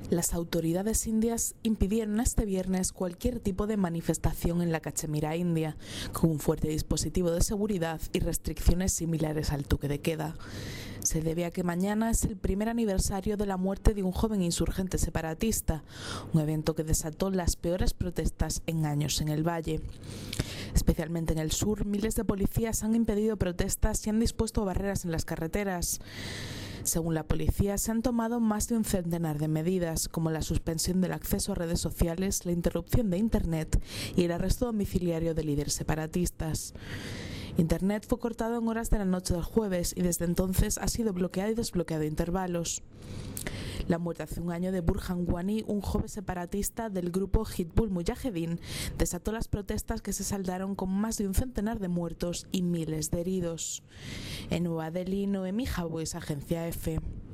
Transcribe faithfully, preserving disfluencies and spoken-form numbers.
Las autoridades indias impidieron este viernes cualquier tipo de manifestación en la Cachemira india, con un fuerte dispositivo de seguridad y restricciones similares al toque de queda. Se debe a que mañana es el primer aniversario de la muerte de un joven insurgente separatista, un evento que desató las peores protestas en años en el valle. Especialmente en el sur, miles de policías han impedido protestas y han dispuesto barreras en las carreteras. Según la policía, se han tomado más de un centenar de medidas, como la suspensión del acceso a redes sociales, la interrupción de Internet y el arresto domiciliario de líderes separatistas. Internet fue cortado en horas de la noche del jueves y desde entonces ha sido bloqueado y desbloqueado a intervalos. La muerte hace un año de Burhan Wani, un joven separatista del grupo Hizbul Mujahedin, desató las protestas que se saldaron con más de un centenar de muertos y miles de heridos. En Nueva Delhi, Noemí Jabouis, Agencia F.